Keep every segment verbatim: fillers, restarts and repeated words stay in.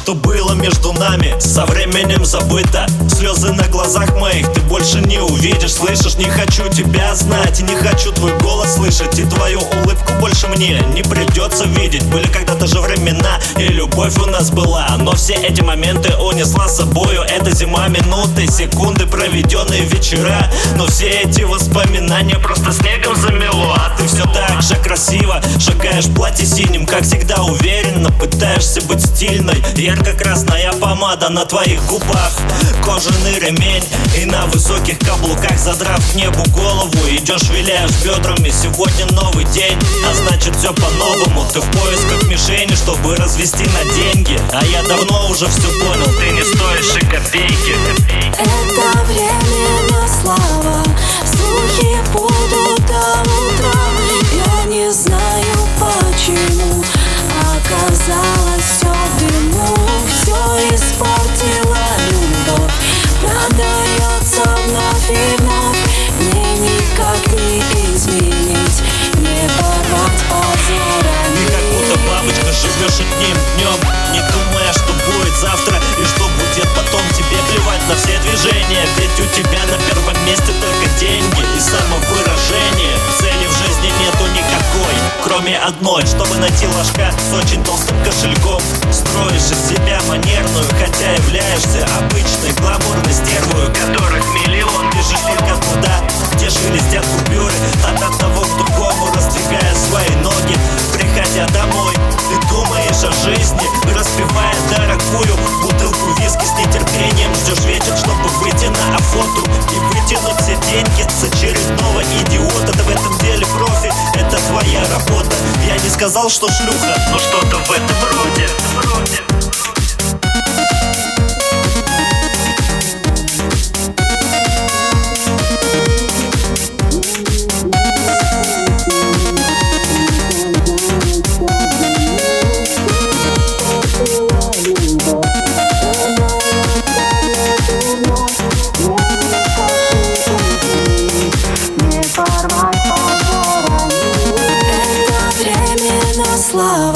что было между нами, со временем забыто. Слезы на глазах моих ты больше не увидишь. Слышишь, не хочу тебя знать, и не хочу твой голос слышать, и твою улыбку больше мне не придется видеть. Были когда-то же времена, и любовь у нас была, но все эти моменты унесла с собою эта зима. Минуты, секунды, проведенные вечера, но все эти воспоминания просто снегом замело. А ты все так же красиво шагаешь в платье синим, как всегда уверенно пытаешься быть стильной. Ярко-красная помада на твоих губах, кожаный ремень, и на высоких каблуках, задрав к небу голову, идешь, виляешь бедрами. Сегодня новый день, а значит все по-новому. Ты в поисках мишени, чтобы развести на деньги, а я давно уже все понял, ты не стоишь и копейки. Это временно слава, слухи будут до утра. Я не знаю почему оказалось все в дыму. Все испортила любовь, продается вновь и вновь. Мне никак не изменить, не порвать позорами. Ты как будто бабочка, живешь одним днем, не думая, что будет завтра и что будет потом. Тебе плевать на все движения, ведь у тебя на первом месте только деньги и самовыражение. Цели в жизни нету никакой, кроме одной, чтобы найти ложка с очень толстым кошельком. Строишь из себя манерную, хотя являешься обычной гламурной стервою, которых миллион. Бежишь только туда, где шелестят купюры, от одного к другому раздвигая свои ноги. Приходя домой, ты думаешь о жизни, распивая дорогую бутылку виски, с нетерпением ждешь вечер, чтобы выйти на охоту и вытянуть все деньги с очередного идиота. Ты в этом деле профи, это твоя работа. Я не сказал, что шлюха, но что-то в этом роде, роде. Слава.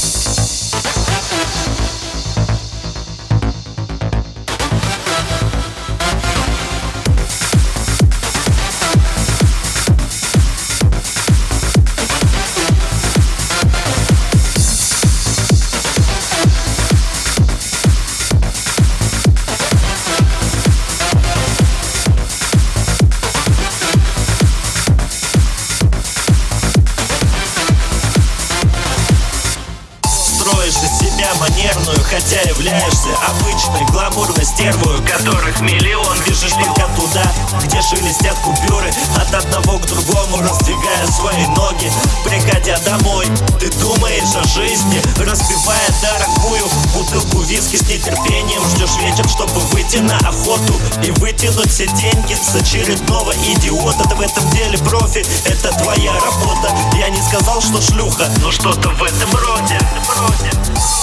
Строишь из себя манерную, хотя являешься обычной гламурной стервою, которых миллион. Бежишь только туда, где шелестят купюры, от одного к другому раздвигая свои ноги. Приходя домой, ты думаешь о жизни, распивая дорогую бутылку виски, с нетерпением ждешь вечер, чтобы выйти на охоту и вытянуть все деньги с очередного идиота. Ты в этом деле профи, это твоя работа. Я не сказал, что шлюха, но что-то в этом роде, роде.